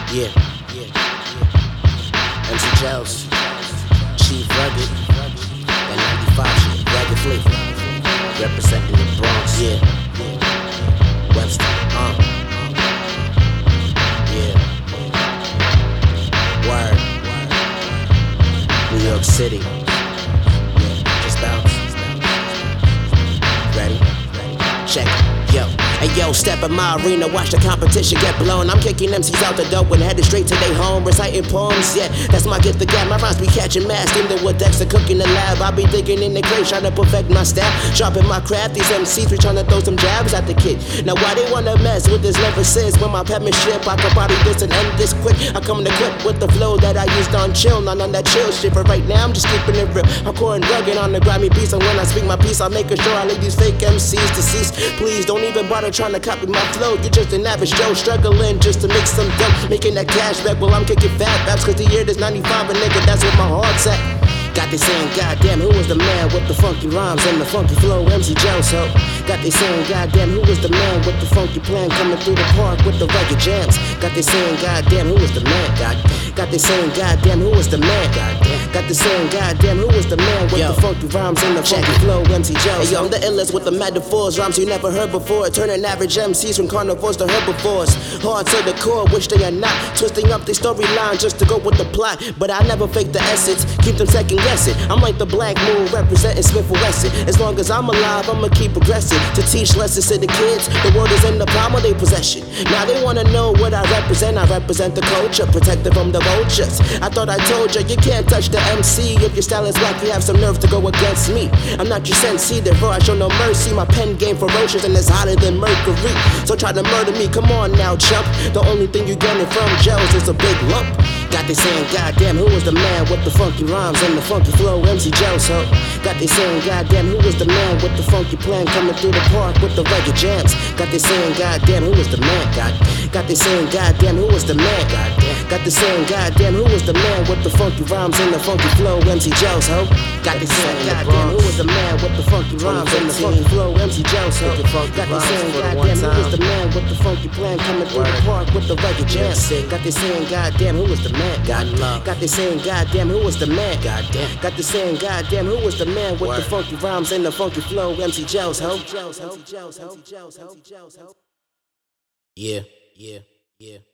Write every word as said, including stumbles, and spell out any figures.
Yeah, yeah, yeah. M C Gels, Chief Rugged, that ninety-five shit, Rugged Flavor, representing the Bronx, yeah. Webster, uh, yeah. Word, New York City, yeah. Just bounce. Ready? Check it, yo. Hey yo, step in my arena, watch the competition get blown. I'm kicking M Cs out the dope and headed straight to their home, reciting poems. Yeah, that's my gift again. My rhymes be catching mass, steamed it with Dexter, cooking the lab. I be digging in the grave, trying to perfect my style, sharpen my craft. These M Cs be trying to throw some jabs at the kid. Now why they wanna mess with this lyricist? When my penmanship, I can body this and end this quick. I come equipped with the flow that I used on chill, not on that chill shit. For right now, I'm just keeping it real. I'm core and rugged on the grimy beats, and when I speak my piece, I'm making sure I leave these fake M Cs deceased. Please don't even bother trying to copy my flow. You're just an average Joe struggling just to make some dough, making that cash back while I'm kicking fat raps. Cause the year there's ninety-five, a nigga, that's where my heart's at. Got they saying, goddamn, who was the man with the funky rhymes and the funky flow? M C Gels, ho. Got they saying, goddamn, who was the man with the funky plan coming through the park with the rugged jams? Got they saying, goddamn, who was the man? God, got they saying, goddamn, who was the man? Goddamn. Got they saying, goddamn, who was the man with yo. The funky rhymes and the funky flow? M C Gels. Hey, yo, I'm the illest with the metaphors, rhymes you never heard before, turning average M Cs from carnivores to herbivores. Hard to the core, which they are not, twisting up the storyline just to go with the plot. But I never fake the essence, keep them second guessing. I'm like the Black Moon representing Smith and Wesson. As long as I'm alive, I'ma keep progressing to teach lessons to the kids. The world is in the palm of their possession. Now they wanna know what I represent. I represent the culture, protected from the vultures. I thought I told you, you can't touch the M C. If your style is whack, you have some nerve to go against me. I'm not your sensei, therefore I show no mercy. My pen game ferocious and it's hotter than mercury. So try to murder me, come on now, chump. The only thing you getting from Gels is a big lump. Got they saying, goddamn, who was the man with the funky rhymes and the funky flow? M C Gels, ho. Got they saying, goddamn, who was the man with the funky plan coming through the park with the rugged jams? Got they saying, goddamn, who was the man? God, got they saying, goddamn, who was the man? Goddamn. Got they saying, goddamn, who was the man with the funky rhymes and the funky flow? M C Gels, ho. Got they saying, goddamn, who was the man with the funky rhymes and the funky flow? M C Gels, ho. Got they saying, goddamn, who was the man with the funky plan coming through the park with the rugged jams? Got they saying, goddamn, who was the man? God, got they saying, goddamn, who was the man? Goddamn. Got they saying, goddamn, who was the man with the funky rhymes and the funky flow? M C Gels, ho. Yeah, yeah, yeah, yeah.